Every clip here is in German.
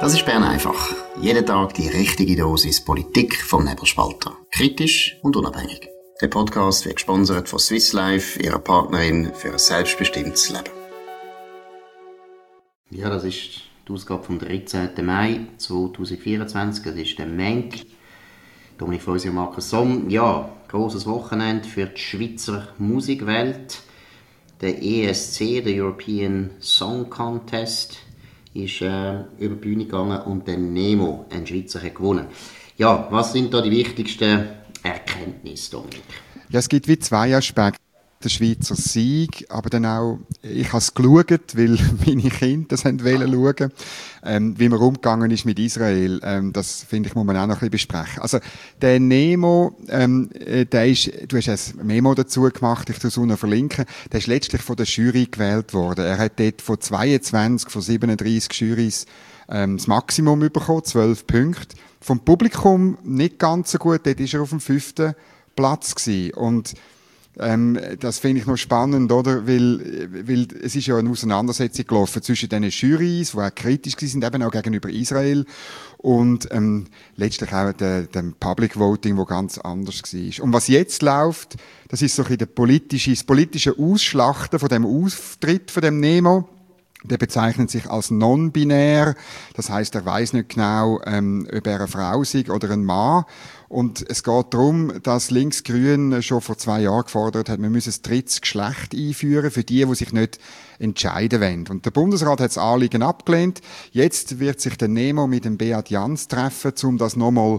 Das ist Bern einfach. Jeden Tag die richtige Dosis Politik vom Nebelspalter. Kritisch und unabhängig. Der Podcast wird gesponsert von Swiss Life, ihrer Partnerin für ein selbstbestimmtes Leben. Ja, das ist die Ausgabe vom 13. Mai 2024. Das ist der Menk. Dominik Freusi und Markus Somm. Ja, grosses Wochenende für die Schweizer Musikwelt. Der ESC, der European Song Contest, ist über die Bühne gegangen und der Nemo, ein Schweizer, hat gewonnen. Ja, was sind da die wichtigsten Erkenntnisse, Dominik? Ja, es gibt wie zwei Aspekte. Der Schweizer Sieg, aber dann auch, ich habe es geschaut, weil meine Kinder das wollten schauen, wie man umgegangen ist mit Israel, das finde ich, muss man auch noch ein bisschen besprechen. Also, der Nemo, der ist, du hast ein Memo dazu gemacht, ich tue es unten verlinken, der ist letztlich von der Jury gewählt worden. Er hat dort von 22 von 37 Jurys das Maximum bekommen, 12 Punkte. Vom Publikum nicht ganz so gut, dort war er auf dem 5. Platz gewesen. Und das finde ich noch spannend, oder? Weil es ist ja eine Auseinandersetzung gelaufen zwischen den Jurys, die auch kritisch sind, eben auch gegenüber Israel, und letztlich auch dem Public Voting, wo ganz anders war. Und was jetzt läuft, das ist so ein bisschen das politische Ausschlachten von dem Auftritt von dem Nemo. Der bezeichnet sich als non-binär, das heißt, er weiß nicht genau, ob er eine Frau ist oder ein Mann. Und es geht darum, dass Linksgrün schon vor 2 Jahren gefordert hat, man müsse ein drittes Geschlecht einführen für die sich nicht entscheiden wollen. Und der Bundesrat hat das Anliegen abgelehnt. Jetzt wird sich der Nemo mit dem Beat Jans treffen, um das nochmal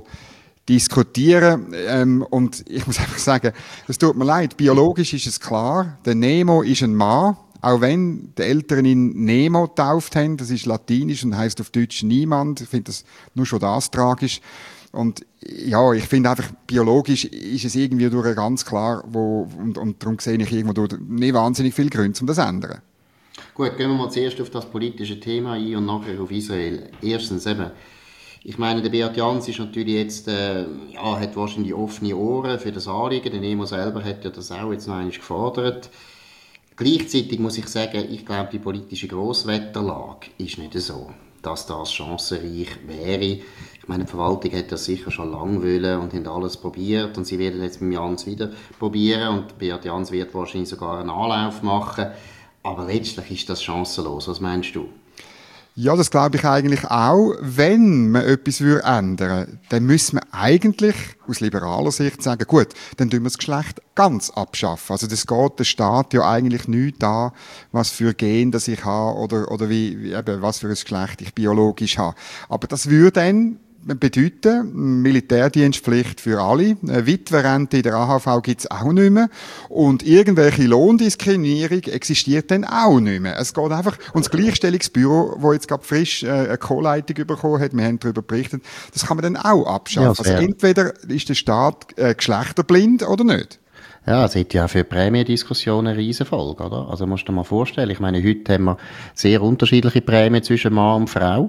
diskutieren. Und ich muss einfach sagen, es tut mir leid, biologisch ist es klar, der Nemo ist ein Mann. Auch wenn die Eltern ihn Nemo getauft haben, das ist latinisch und heisst auf Deutsch niemand. Ich finde das nur schon das tragisch. Und ja, ich finde einfach, biologisch ist es irgendwie durch ganz klar, und darum sehe ich irgendwo nicht wahnsinnig viele Gründe, um das zu ändern. Gut, gehen wir mal zuerst auf das politische Thema ein und nachher auf Israel. Erstens eben, ich meine, der Beat Jans ist natürlich jetzt, hat wahrscheinlich offene Ohren für das Anliegen. Der Nemo selber hat ja das auch jetzt noch einmal gefordert. Gleichzeitig muss ich sagen, ich glaube, die politische Grosswetterlage ist nicht so, dass das chancenreich wäre. Ich meine, die Verwaltung hat das sicher schon lange wollen und haben alles probiert und sie werden jetzt mit Jans wieder probieren und Beat Jans wird wahrscheinlich sogar einen Anlauf machen. Aber letztlich ist das chancenlos. Was meinst du? Ja, das glaube ich eigentlich auch. Wenn man etwas ändern würde, dann müsste man eigentlich aus liberaler Sicht sagen, gut, dann tun wir das Geschlecht ganz abschaffen. Also das geht der Staat ja eigentlich nichts an, was für Gen das ich habe oder wie eben, was für ein Geschlecht ich biologisch habe. Aber das würde dann bedeuten, Militärdienstpflicht für alle, Witwerrente in der AHV gibt's auch nicht mehr und irgendwelche Lohndiskriminierung existiert dann auch nicht mehr. Es geht einfach, und das Gleichstellungsbüro, wo jetzt gerade frisch eine Co-Leitung bekommen hat, wir haben darüber berichtet, das kann man dann auch abschaffen. Ja, also entweder ist der Staat geschlechterblind oder nicht. Ja, es hat ja auch für die Prämiendiskussionen eine riesen Folge, oder? Also musst du dir mal vorstellen, ich meine, heute haben wir sehr unterschiedliche Prämien zwischen Mann und Frau.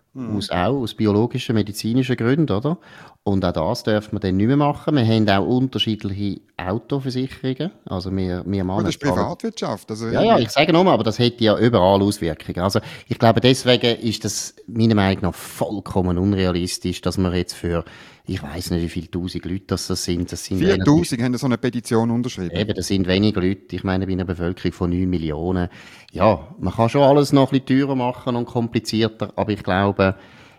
Aus biologischen, medizinischen Gründen, oder? Und auch das dürfen wir dann nicht mehr machen. Wir haben auch unterschiedliche Autoversicherungen. Also wir machen das ist Privatwirtschaft. Also ja, ich sage nochmal, aber das hätte ja überall Auswirkungen. Also ich glaube, deswegen ist das meiner Meinung nach vollkommen unrealistisch, dass wir jetzt für, ich weiss nicht, wie viele 1000 Leute das sind. 4000 haben so eine Petition unterschrieben. Eben, das sind wenige Leute. Ich meine, bei einer Bevölkerung von 9 Millionen. Ja, man kann schon alles noch ein bisschen teurer machen und komplizierter, aber ich glaube,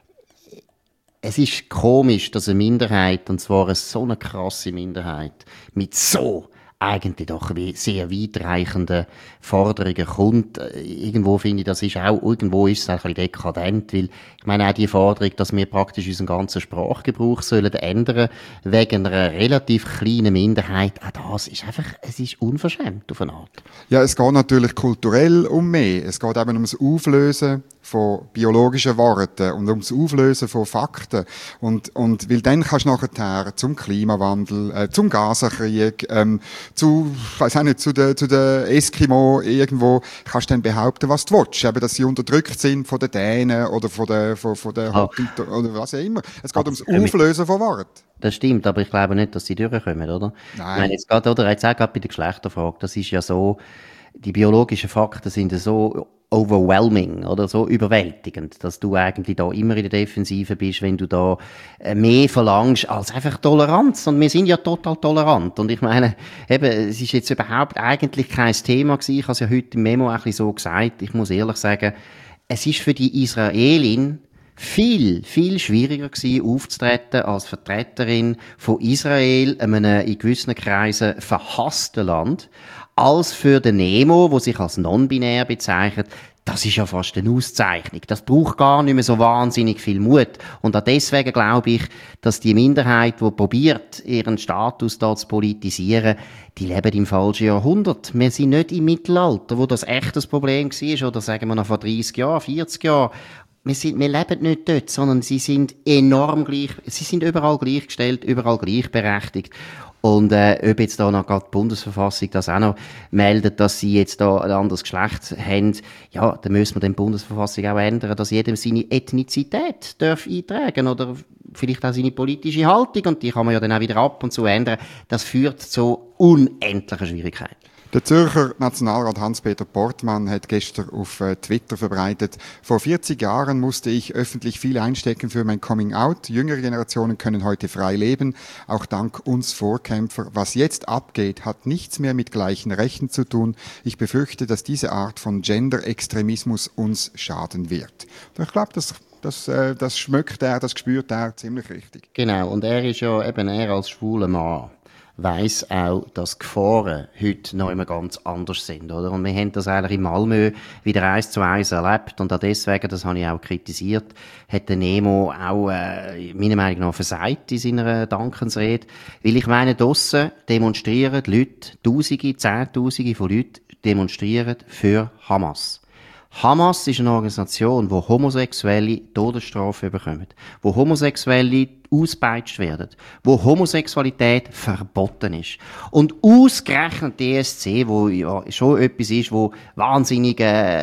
es ist komisch, dass eine Minderheit, und zwar so eine krasse Minderheit, mit so eigentlich doch sehr weitreichenden Forderungen kommt. Irgendwo finde ich, irgendwo ist es auch ein bisschen dekadent, weil ich meine auch die Forderung, dass wir praktisch unseren ganzen Sprachgebrauch sollen ändern, wegen einer relativ kleinen Minderheit, auch das ist einfach, es ist unverschämt auf eine Art. Ja, es geht natürlich kulturell um mehr. Es geht eben ums Auflösen von biologischen Worten und ums Auflösen von Fakten. Und weil dann kannst du nachher zum Klimawandel, zum Gasenkrieg, zu den Eskimo irgendwo, kannst du dann behaupten, was du willst. Eben, dass sie unterdrückt sind von den Dänen oder von den oder was auch immer. Es geht ums Auflösen von Worten. Das stimmt, aber ich glaube nicht, dass sie durchkommen, oder? Nein. Ich meine, jetzt auch gerade bei der Geschlechterfrage, das ist ja so, die biologischen Fakten sind so overwhelming oder so überwältigend, dass du eigentlich da immer in der Defensive bist, wenn du da mehr verlangst als einfach Toleranz. Und wir sind ja total tolerant. Und ich meine, eben, es ist jetzt überhaupt eigentlich kein Thema gewesen. Ich habe es ja heute im Memo ein bisschen so gesagt. Ich muss ehrlich sagen, es ist für die Israelin viel, viel schwieriger gewesen, aufzutreten als Vertreterin von Israel, einem in gewissen Kreisen verhassten Land, als für den Nemo, wo sich als non-binär bezeichnet. Das ist ja fast eine Auszeichnung. Das braucht gar nicht mehr so wahnsinnig viel Mut. Und auch deswegen glaube ich, dass die Minderheit, die probiert, ihren Status da zu politisieren, die leben im falschen Jahrhundert. Wir sind nicht im Mittelalter, wo das echt das Problem war, oder sagen wir noch vor 30 Jahren, 40 Jahren. Wir leben nicht dort, sondern sie sind enorm gleich, sie sind überall gleichgestellt, überall gleichberechtigt. Und ob jetzt da noch gerade die Bundesverfassung das auch noch meldet, dass sie jetzt da ein anderes Geschlecht haben, ja, dann müssen wir die Bundesverfassung auch ändern, dass jedem seine Ethnizität darf eintragen oder vielleicht auch seine politische Haltung, und die kann man ja dann auch wieder ab und zu ändern. Das führt zu unendlichen Schwierigkeiten. Der Zürcher Nationalrat Hans-Peter Portmann hat gestern auf Twitter verbreitet: Vor 40 Jahren musste ich öffentlich viel einstecken für mein Coming-out. Jüngere Generationen können heute frei leben, auch dank uns Vorkämpfer. Was jetzt abgeht, hat nichts mehr mit gleichen Rechten zu tun. Ich befürchte, dass diese Art von Gender-Extremismus uns schaden wird. Und ich glaube, das schmeckt er, das spürt er ziemlich richtig. Genau, und er ist ja eben, er als schwuler Mann weiss auch, dass Gefahren heute noch immer ganz anders sind, oder? Und wir haben das eigentlich in Malmö wieder 1:1 erlebt, und auch deswegen, das habe ich auch kritisiert, hat der Nemo auch, meiner Meinung nach, versagt in seiner Dankensrede. Weil ich meine, draussen demonstrieren die Leute, Tausende, Zehntausende von Leuten demonstrieren für Hamas. Hamas ist eine Organisation, wo Homosexuelle Todesstrafe bekommen, wo Homosexuelle ausgepeitscht werden, wo Homosexualität verboten ist. Und ausgerechnet die ESC, wo ja schon etwas ist, wo wahnsinnig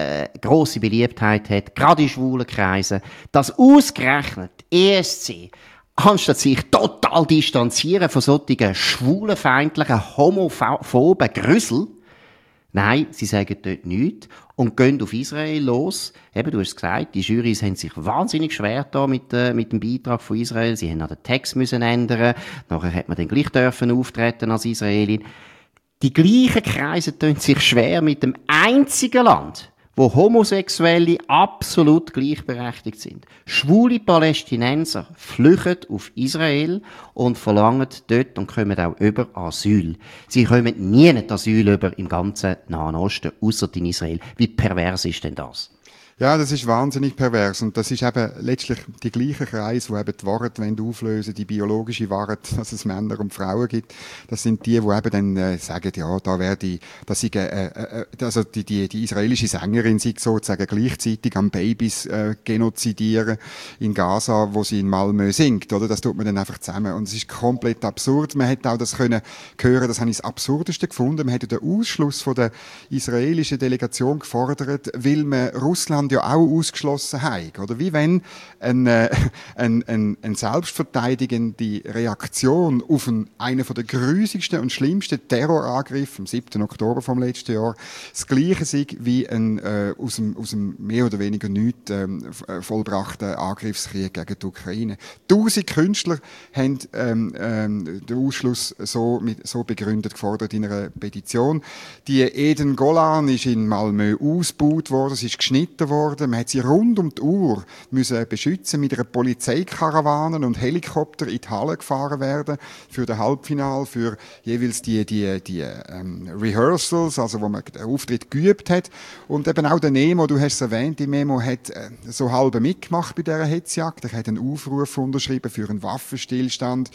grosse Beliebtheit hat, gerade in schwulen Kreisen, dass ausgerechnet ESC, anstatt sich total distanzieren von solchen schwulenfeindlichen, homophoben Grüssel, nein, sie sagen dort nichts und gehen auf Israel los. Eben, du hast es gesagt, die Jurys haben sich wahnsinnig schwer da mit dem Beitrag von Israel. Sie haben noch den Text müssen ändern. Nachher hat man dann gleich dürfen auftreten als Israelin. Die gleichen Kreise tun sich schwer mit dem einzigen Land, wo Homosexuelle absolut gleichberechtigt sind. Schwule Palästinenser flüchten auf Israel und verlangen dort und kommen auch über Asyl. Sie kommen nie ein Asyl über im ganzen Nahen Osten, ausser in Israel. Wie pervers ist denn das? Ja, das ist wahnsinnig pervers, und das ist eben letztlich die gleiche Kreis, wo eben die Wahrheit auflösen, die biologische Wahrheit, dass es Männer und Frauen gibt. Das sind die eben dann sagen, ja, da wäre also die israelische Sängerin sei sozusagen gleichzeitig am Babys genozidieren in Gaza, wo sie in Malmö singt, oder? Das tut man dann einfach zusammen, und es ist komplett absurd. Man hätte auch das können hören, das habe ich das Absurdeste gefunden. Man hätte den Ausschluss von der israelischen Delegation gefordert, weil man Russland ja auch ausgeschlossen haben, oder? Wie wenn eine selbstverteidigende Reaktion auf einen der grüßigsten und schlimmsten Terrorangriffe am 7. Oktober vom letzten Jahr das Gleiche sei wie ein aus dem mehr oder weniger nichts vollbrachten Angriffskrieg gegen die Ukraine. 1000 Künstler haben den Ausschluss so begründet gefordert in einer Petition. Die Eden Golan ist in Malmö ausgebaut worden, es ist geschnitten worden. Man hat sie rund um die Uhr müssen beschützen, mit einer Polizeikarawane und Helikopter in die Halle gefahren werden für das Halbfinale, für jeweils die Rehearsals, also wo man den Auftritt geübt hat. Und eben auch der Nemo, du hast es erwähnt, die Memo hat so halb mitgemacht bei dieser Hetzjagd. Er hat einen Aufruf unterschrieben für einen Waffenstillstand,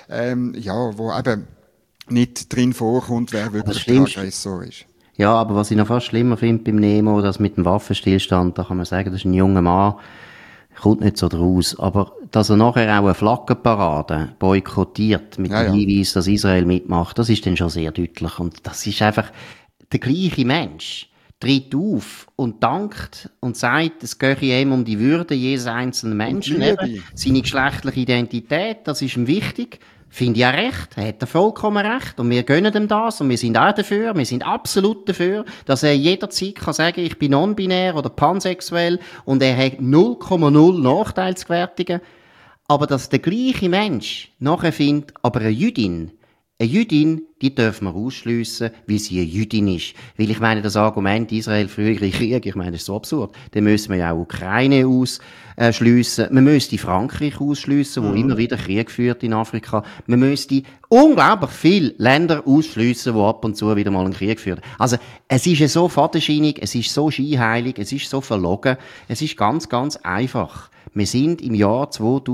wo eben nicht drin vorkommt, wer wirklich der Aggressor ist. Ja, aber was ich noch fast schlimmer finde beim Nemo, das mit dem Waffenstillstand, da kann man sagen, das ist ein junger Mann, kommt nicht so draus. Aber dass er nachher auch eine Flaggenparade boykottiert mit dem Hinweis, dass Israel mitmacht, das ist dann schon sehr deutlich. Und das ist einfach der gleiche Mensch. Tritt auf und dankt und sagt, es gehe ihm um die Würde jedes einzelnen Menschen, eben, seine geschlechtliche Identität, das ist ihm wichtig. Finde ich auch recht. Er hat vollkommen recht. Und wir gönnen ihm das. Und wir sind auch dafür. Wir sind absolut dafür, dass er jederzeit kann sagen, ich bin non-binär oder pansexuell. Und er hat 0,0 Nachteil zu gewärtigen. Aber dass der gleiche Mensch nachher findet, aber eine Jüdin, die dürfen wir ausschliessen, weil sie eine Jüdin ist. Weil ich meine, das Argument Israel frühere Krieg, ich meine, das ist so absurd. Dann müssen wir ja auch Ukraine ausschliessen. Man müsste Frankreich ausschliessen, wo immer wieder Krieg führt in Afrika. Man müsste unglaublich viele Länder ausschliessen, wo ab und zu wieder mal einen Krieg führen. Also, es ist ja so fadenscheinig, es ist so scheinheilig, es ist so verlogen. Es ist ganz, ganz einfach. Wir sind im Jahr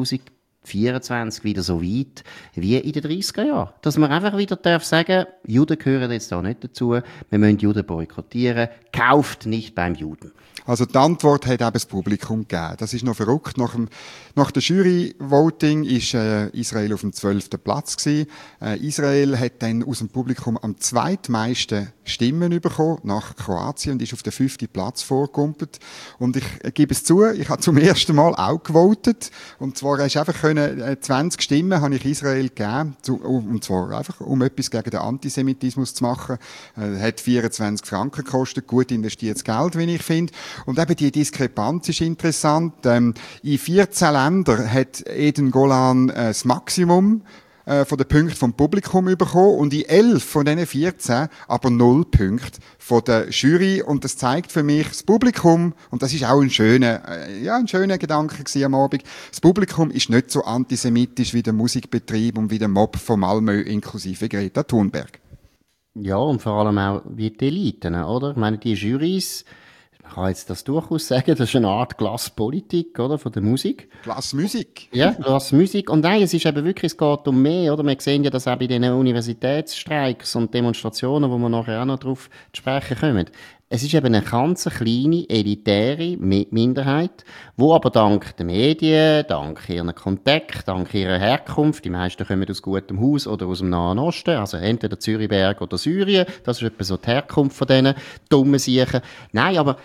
2024 wieder so weit wie in den 30er Jahren. Dass man einfach wieder sagen darf, Juden gehören jetzt da nicht dazu, wir müssen Juden boykottieren, kauft nicht beim Juden. Also die Antwort hat eben das Publikum gegeben. Das ist noch verrückt. Nach der Jury-Voting ist Israel auf dem 12. Platz gewesen. Israel hat dann aus dem Publikum am zweitmeisten Stimmen bekommen, nach Kroatien, und ist auf den 5. Platz vorgegumpelt. Und ich gebe es zu, ich habe zum ersten Mal auch gewotet. Und zwar hast du einfach 20 Stimmen habe ich Israel gegeben, und zwar einfach, um etwas gegen den Antisemitismus zu machen. Hat 24 Franken gekostet, gut investiertes Geld, wie ich finde. Und eben die Diskrepanz ist interessant. In 14 Ländern hat Eden Golan das Maximum von den Punkten vom Publikum bekommen und in 11 von diesen 14 aber 0 Punkte von der Jury. Und das zeigt für mich, das Publikum, und das ist auch ein schöner Gedanke gewesen am Abend, das Publikum ist nicht so antisemitisch wie der Musikbetrieb und wie der Mob von Malmö inklusive Greta Thunberg. Ja, und vor allem auch wie die Eliten, oder? Ich meine, die Jurys, man kann jetzt das durchaus sagen, das ist eine Art Glaspolitik, oder, von der Musik. Glasmusik. Ja, Glasmusik. Und nein, es ist eben wirklich, es geht um mehr, oder? Wir sehen ja das auch bei den Universitätsstreiks und Demonstrationen, wo wir nachher auch noch drauf zu sprechen kommen. Es ist eben eine ganz kleine, elitäre Minderheit, wo aber dank der Medien, dank ihren Kontakt, dank ihrer Herkunft, die meisten kommen aus gutem Haus oder aus dem Nahen Osten, also entweder Zürichberg oder Syrien, das ist etwa so die Herkunft von diesen dummen Siechen. Nein, aber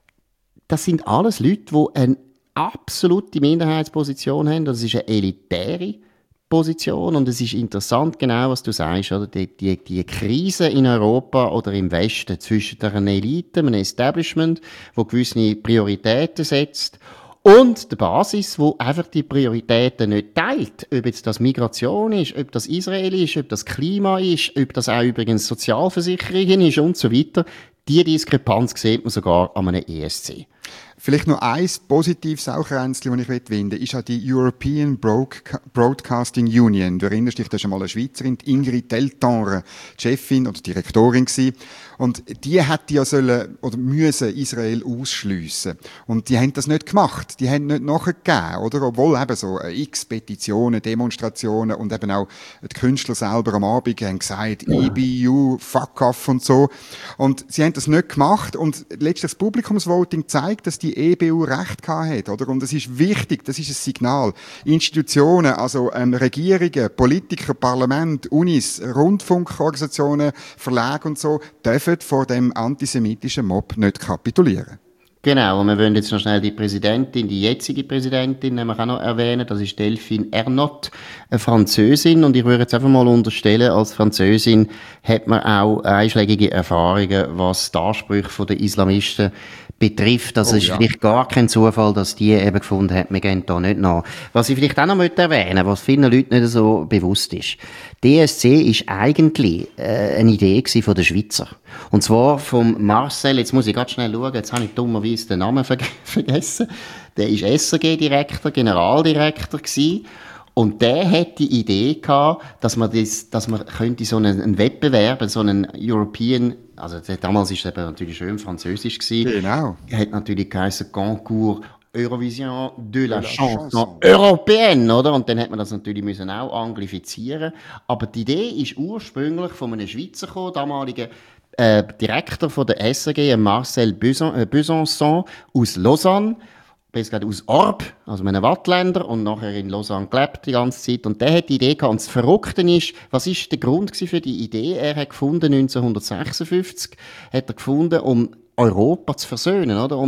das sind alles Leute, die eine absolute Minderheitsposition haben, das ist eine elitäre Position, und es ist interessant, genau was du sagst, oder? Die Krise in Europa oder im Westen zwischen der Elite, einem Establishment, wo gewisse Prioritäten setzt, und der Basis, wo einfach die Prioritäten nicht teilt. Ob jetzt das Migration ist, ob das Israel ist, ob das Klima ist, ob das auch übrigens Sozialversicherungen ist und so weiter. Die Diskrepanz sieht man sogar an einem ESC. Vielleicht noch ein positives Sauchränzchen, das ich finden will, ist auch die European Broadcasting Union. Du erinnerst dich, das ist einmal eine Schweizerin, Ingrid Deltenre, die Chefin oder Direktorin gewesen. Und die hätte ja sollen oder müssen Israel ausschliessen. Und die haben das nicht gemacht. Die haben nicht nachgegeben, oder? Obwohl eben so x Petitionen, Demonstrationen und eben auch die Künstler selber am Abend haben gesagt, EBU, fuck off und so. Und sie haben das nicht gemacht. Und letztlich das Publikumsvoting zeigt, dass die EBU Recht gehabt hat, oder? Und das ist wichtig, das ist ein Signal. Institutionen, also Regierungen, Politiker, Parlament, Unis, Rundfunkorganisationen, Verlage und so, dürfen vor dem antisemitischen Mob nicht kapitulieren. Genau, und wir wollen jetzt noch schnell die Präsidentin, die jetzige Präsidentin, nämlich auch noch erwähnen. Das ist Delphine Ernotte, eine Französin. Und ich würde jetzt einfach mal unterstellen, als Französin hat man auch einschlägige Erfahrungen, was die Ansprüche der Islamisten betrifft. Also es ist vielleicht gar kein Zufall, dass die eben gefunden haben, wir gehen da nicht nach. Was ich vielleicht auch noch erwähnen möchte, was vielen Leuten nicht so bewusst ist. DSC ist eigentlich eine Idee von den Schweizer. Und zwar vom Marcel, jetzt muss ich ganz schnell schauen, jetzt habe ich dummerweise den Namen vergessen. Der ist SRG-Direktor, Generaldirektor gewesen. Und der hat die Idee gehabt, dass man könnte so einen Wettbewerb, so einen European, also damals ist es eben natürlich schön französisch gewesen. Genau. Hat natürlich geheißen Concours Eurovision de la Chanson européenne, oder? Und dann hat man das natürlich müssen auch anglifizieren. Aber die Idee ist ursprünglich von einem Schweizer gekommen, damaligen Direktor von der SRG, Marcel Besançon aus Lausanne. Besser gesagt aus Orb, also einem Wattländer, und nachher in Lausanne gelebt die ganze Zeit. Und der hat die Idee gehabt. Und das Verrückte ist, was ist der Grund für die Idee? Er hat gefunden, 1956, hat er gefunden, um Europa zu versöhnen, oder? Und er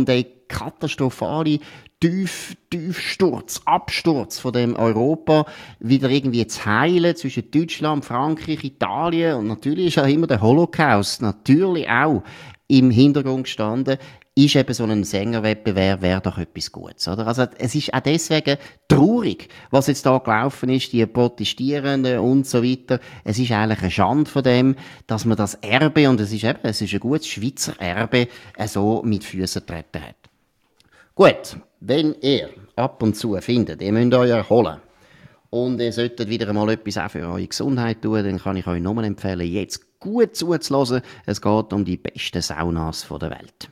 katastrophale Tiefsturz, Absturz von dem Europa wieder irgendwie zu heilen zwischen Deutschland, Frankreich, Italien und natürlich ist auch immer der Holocaust natürlich auch im Hintergrund gestanden, ist eben so ein Sängerwettbewerb, wäre doch etwas Gutes, oder? Also, es ist auch deswegen traurig, was jetzt da gelaufen ist, die Protestierenden und so weiter. Es ist eigentlich eine Schande von dem, dass man das Erbe, und es ist ein gutes Schweizer Erbe, so mit Füßen getreten hat. Gut, wenn ihr ab und zu findet, ihr müsst euch erholen und ihr solltet wieder einmal etwas auch für eure Gesundheit tun, dann kann ich euch nochmal empfehlen, jetzt gut zuzuhören. Es geht um die besten Saunas der Welt.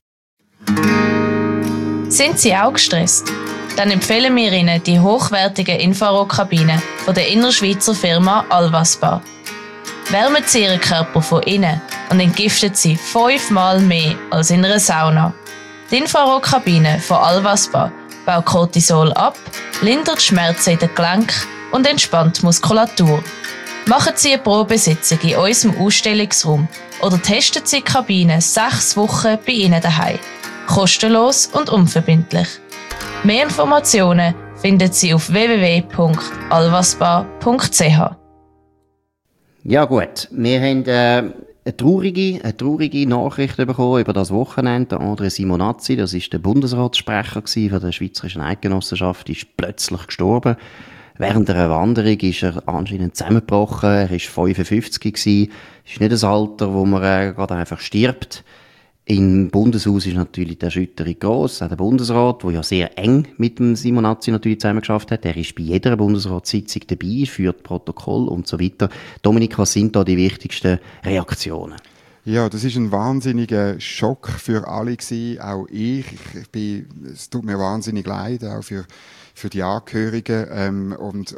Sind Sie auch gestresst? Dann empfehlen wir Ihnen die hochwertigen Infrarotkabinen von der innerschweizer Firma Alvaspa. Wärmen Sie Ihren Körper von innen und entgiften Sie 5-mal mehr als in einer Sauna. Die Infrarotkabine von Alvaspa baut Cortisol ab, lindert Schmerzen in den Gelenken und entspannt die Muskulatur. Machen Sie eine Probesitzung in unserem Ausstellungsraum oder testen Sie die Kabine 6 Wochen bei Ihnen daheim. Kostenlos und unverbindlich. Mehr Informationen finden Sie auf www.alvaspa.ch. Ja gut, wir haben eine traurige Nachricht bekommen über das Wochenende. Der André Simonazzi, das ist der Bundesratssprecher von der Schweizerischen Eidgenossenschaft, ist plötzlich gestorben. Während einer Wanderung ist er anscheinend zusammengebrochen. Er war 55 gewesen. Das ist nicht das Alter, wo man gerade einfach stirbt. Im Bundeshaus ist natürlich die Erschütterung gross. Auch der Bundesrat, der ja sehr eng mit dem Simonazzi natürlich zusammengeschafft hat, der ist bei jeder Bundesratssitzung dabei, führt Protokoll und so weiter. Dominik, was sind da die wichtigsten Reaktionen? Ja, das ist ein wahnsinniger Schock für alle gewesen, auch ich. Es tut mir wahnsinnig leid, auch für die Angehörigen.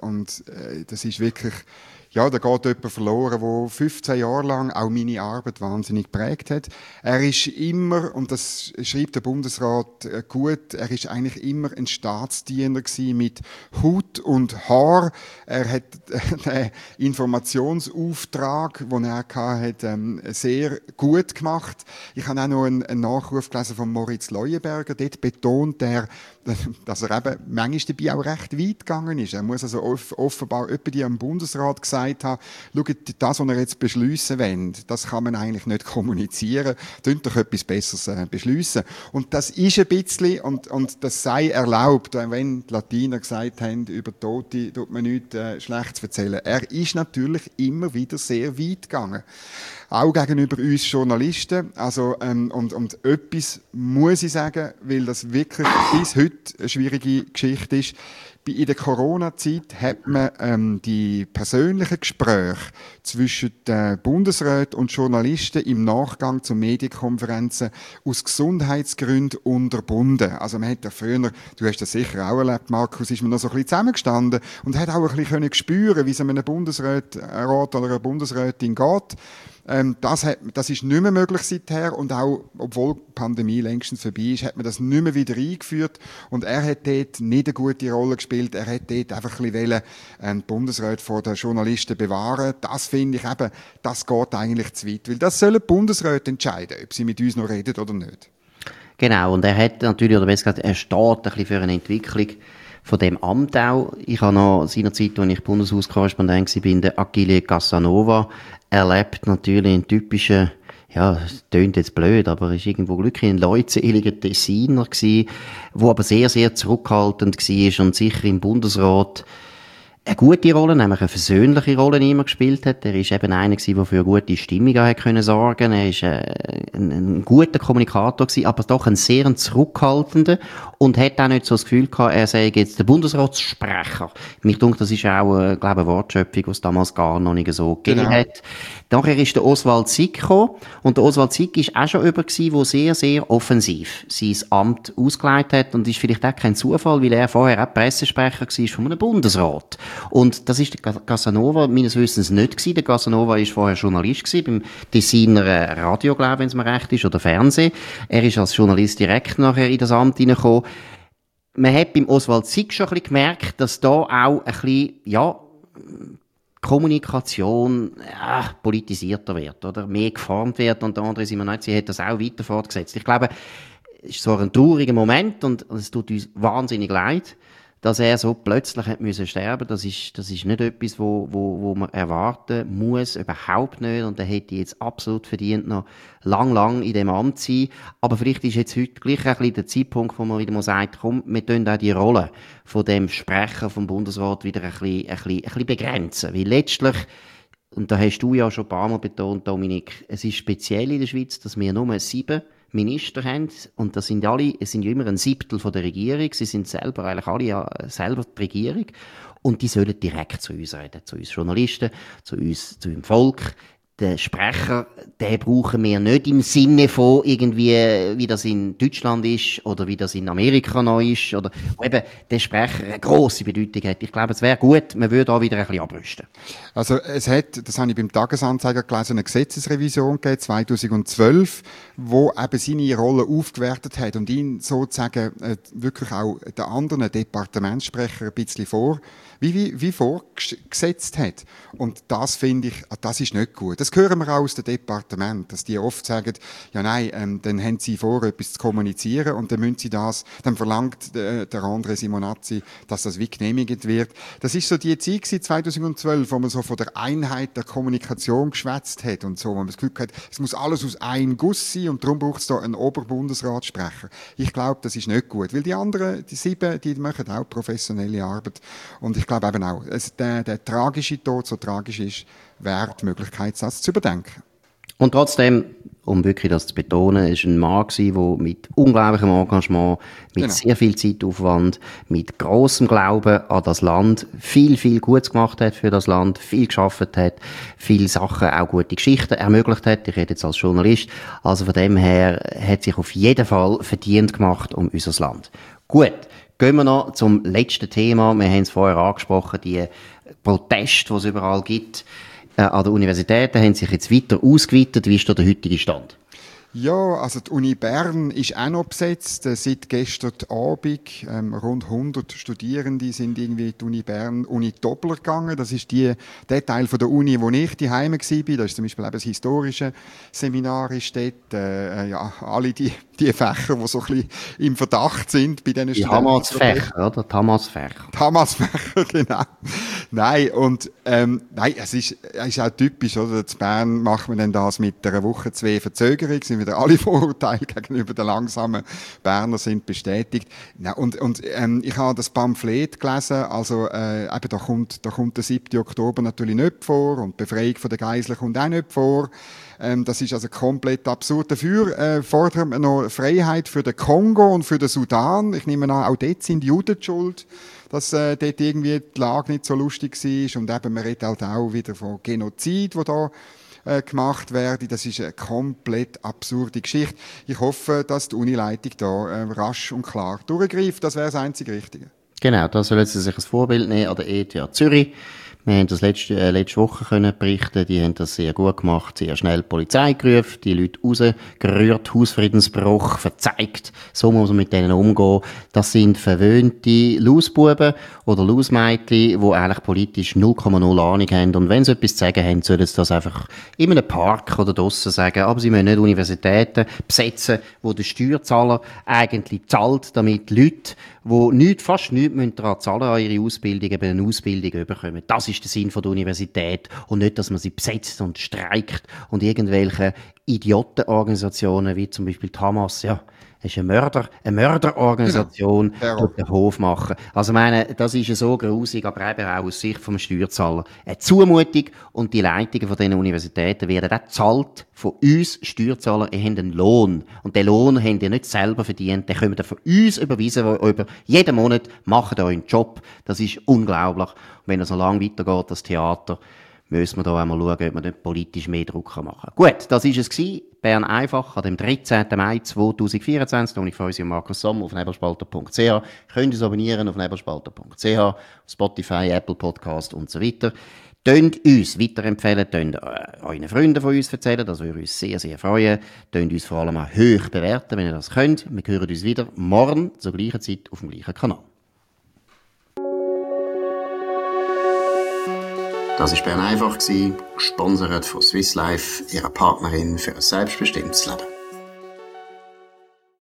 Das ist wirklich, ja, da geht jemand verloren, der 15 Jahre lang auch meine Arbeit wahnsinnig geprägt hat. Er ist immer, und das schreibt der Bundesrat gut, er ist eigentlich immer ein Staatsdiener gewesen mit Hut und Haar. Er hat den Informationsauftrag, den er hatte, sehr gut gemacht. Ich habe auch noch einen Nachruf gelesen von Moritz Leuenberger. Dort betont er, dass er eben manchmal dabei auch recht weit gegangen ist. Er muss also offenbar jemand am Bundesrat gesagt haben, schaut, das, was er jetzt beschliessen will, das kann man eigentlich nicht kommunizieren. Tönt doch etwas Besseres beschliessen. Und das ist ein bisschen, und das sei erlaubt, wenn die Latiner gesagt haben, über Tote tut man nichts Schlechtes erzählen. Er ist natürlich immer wieder sehr weit gegangen. Auch gegenüber uns Journalisten. Also, und etwas muss ich sagen, weil das wirklich bis heute eine schwierige Geschichte ist. In der Corona-Zeit hat man die persönlichen Gespräche zwischen den Bundesräten und Journalisten im Nachgang zu Medienkonferenzen aus Gesundheitsgründen unterbunden. Also man hat ja früher, du hast das sicher auch erlebt, Markus, ist man noch so ein bisschen zusammengestanden und hat auch ein bisschen spüren, wie es einem Bundesrat oder einer Bundesrätin geht. Das ist nicht mehr möglich seither und auch, obwohl die Pandemie längstens vorbei ist, hat man das nicht mehr wieder eingeführt und er hat dort nicht eine gute Rolle gespielt, er hat dort einfach ein bisschen die Bundesräte vor den Journalisten bewahren. Das finde ich eben, das geht eigentlich zu weit, weil das sollen die Bundesräte entscheiden, ob sie mit uns noch reden oder nicht. Genau, und er hat natürlich, oder besser gesagt, er steht ein bisschen für eine Entwicklung von dem Amt auch. Ich habe noch seinerzeit, als ich Bundeshauskorrespondent war, den Achille Casanova erlebt, natürlich einen typischen, ja, es tönt jetzt blöd, aber er ist irgendwo glücklich, ein leutseliger Tessiner gewesen, der aber sehr, sehr zurückhaltend war und sicher im Bundesrat eine gute Rolle, nämlich eine versöhnliche Rolle immer gespielt hat. Er ist eben einer gewesen, der für eine gute Stimmung können sorgen. Er ist ein guter Kommunikator gewesen, aber doch ein sehr zurückhaltender und hat auch nicht so das Gefühl gehabt, er sei jetzt der Bundesratssprecher. Mich denke, das ist auch, glaube ich, eine Wortschöpfung, die es damals gar noch nicht so gegeben hat. Nachher ist der Oswald Sick gekommen und der Oswald Sick ist auch schon jemand gewesen, der sehr, sehr offensiv sein Amt ausgeleitet hat und ist vielleicht auch kein Zufall, weil er vorher auch Pressesprecher war von einem Bundesrat. Und das ist der Casanova meines Wissens nicht gewesen. Der Casanova war vorher Journalist gewesen, beim Tessiner Radio, glaube ich, wenn es mir recht ist, oder Fernsehen. Er ist als Journalist direkt nachher in das Amt hineingekommen. Man hat beim Oswald Sick schon ein bisschen gemerkt, dass da auch ein bisschen, ja, Kommunikation politisierter wird, oder mehr geformt wird, und der André Simonazzi hat das auch weiter fortgesetzt. Ich glaube, ist so ein trauriger Moment und es tut uns wahnsinnig leid, dass er so plötzlich hat müssen sterben. Das ist nicht etwas, wo man erwarten muss, überhaupt nicht. Und er hätte jetzt absolut verdient, noch lang in dem Amt zu sein. Aber vielleicht ist jetzt heute gleich ein bisschen der Zeitpunkt, wo man wieder mal sagt, komm, wir tun auch die Rolle von dem Sprecher vom Bundesrat wieder ein bisschen begrenzen. Weil letztlich, und da hast du ja schon ein paar Mal betont, Dominik, es ist speziell in der Schweiz, dass wir nur 7 Minister haben, und das sind alle, es sind ja immer ein Siebtel von der Regierung, sie sind selber eigentlich alle ja selber die Regierung, und die sollen direkt zu uns reden, zu uns Journalisten, zu uns, zu dem Volk. Den Sprecher, den brauchen wir nicht im Sinne von irgendwie, wie das in Deutschland ist oder wie das in Amerika noch ist, oder wo eben der Sprecher eine grosse Bedeutung hat. Ich glaube, es wäre gut, man würde da wieder ein bisschen abrüsten. Also es hat, das habe ich beim Tagesanzeiger gelesen, eine Gesetzesrevision gegeben, 2012, wo eben seine Rolle aufgewertet hat und ihn sozusagen wirklich auch den anderen Departementssprechern ein bisschen wie vorgesetzt hat. Und das finde ich, das ist nicht gut. Das hören wir auch aus dem Departement, dass die oft sagen, ja nein, dann haben sie vor, etwas zu kommunizieren und dann müssen sie das, dann verlangt der andere Simonazzi, dass das wie genehmigt wird. Das ist so die Zeit 2012, wo man so von der Einheit der Kommunikation geschwätzt hat und so, wo man das Gefühl hat, es muss alles aus einem Guss sein und darum braucht es da einen Oberbundesratssprecher. Ich glaube, das ist nicht gut, weil die anderen, die 7, die machen auch professionelle Arbeit und ich glaube eben auch, der tragische Tod, so tragisch ist, wäre die Möglichkeit, das zu überdenken. Und trotzdem, um wirklich das zu betonen, ist ein Mann gewesen, der mit unglaublichem Engagement, mit sehr viel Zeitaufwand, mit grossem Glauben an das Land viel Gutes gemacht hat für das Land, viel geschafft hat, viele Sachen, auch gute Geschichten ermöglicht hat. Ich rede jetzt als Journalist. Also von dem her hat sich auf jeden Fall verdient gemacht um unser Land. Gut. Gehen wir noch zum letzten Thema. Wir haben es vorher angesprochen, die Proteste, die es überall gibt. An den Universitäten haben sich jetzt weiter ausgeweitet. Wie ist da der heutige Stand? Ja, also die Uni Bern ist auch noch besetzt. Seit gestern Abend rund 100 Studierende sind irgendwie in die Uni Bern, Uni Dobler gegangen. Das ist der Teil von der Uni, wo ich daheim war. Da ist zum Beispiel eben das historische Seminar ist dort. Ja, alle die Fächer, die so ein bisschen im Verdacht sind bei diesen Studenten. Die Hamas-Fächer, oder? Die Hamas-Fächer. Die Hamas-Fächer, genau. Nein, und nein, es ist auch typisch, oder? In Bern macht man dann das mit einer Woche, 2 Verzögerung, sind wieder alle Vorurteile gegenüber den langsamen Berner sind bestätigt. Ja, und ich habe das Pamphlet gelesen, also eben da kommt der 7. Oktober natürlich nicht vor und die Befreiung von der Geiseln kommt auch nicht vor. Das ist also komplett absurd. Dafür fordern wir noch Freiheit für den Kongo und für den Sudan. Ich nehme an, auch dort sind die Juden schuld, dass dort irgendwie die Lage nicht so lustig war. Und eben, man redet halt auch wieder von Genozid, wo da gemacht werde. Das ist eine komplett absurde Geschichte. Ich hoffe, dass die Unileitung da rasch und klar durchgreift. Das wäre das einzige Richtige. Genau, da sollen sie sich ein Vorbild nehmen an der ETH Zürich. Wir haben das letzte Woche können berichten. Die haben das sehr gut gemacht, sehr schnell die Polizei gerufen, die Leute rausgerührt, Hausfriedensbruch verzeigt. So muss man mit denen umgehen. Das sind verwöhnte Lausbuben oder Lausmädchen, die eigentlich politisch 0,0 Ahnung haben. Und wenn sie etwas zu sagen haben, sollen sie das einfach in einem Park oder draussen sagen. Aber sie müssen nicht Universitäten besetzen, wo der Steuerzahler eigentlich zahlt, damit Leute, die fast nichts daran zahlen an ihre Ausbildung, eben eine Ausbildung bekommen. Das ist der Sinn der Universität und nicht, dass man sie besetzt und streikt und irgendwelche Idiotenorganisationen wie zum Beispiel die Hamas, ja, das ist eine Mörderorganisation, genau. die den Hof machen. Also, meine, das ist ja so grusig, aber eben auch aus Sicht vom Steuerzahler eine Zumutung und die Leitungen von diesen Universitäten werden auch gezahlt von uns Steuerzahlern. Ihr habt einen Lohn und den Lohn habt ihr nicht selber verdient, den kommt ihr von uns überwiesen, über jeden Monat macht ihr euren Job. Das ist unglaublich. Und wenn es noch lange weitergeht, das Theater, müssen wir da einmal schauen, ob wir nicht politisch mehr Druck machen können. Gut, das war es gewesen. Bern einfach an dem 13. Mai 2024. Dominik Feusi und Markus Sommer auf nebelspalter.ch. Könnt uns abonnieren auf nebelspalter.ch, Spotify, Apple Podcast und so weiter. Tönt uns weiterempfehlen, tönt euren Freunden von uns erzählen, das würde uns sehr, sehr freuen. Tönt uns vor allem auch hoch bewerten, wenn ihr das könnt. Wir hören uns wieder morgen zur gleichen Zeit auf dem gleichen Kanal. Das war Bern einfach, gesponsert von Swiss Life, ihrer Partnerin für ein selbstbestimmtes Leben.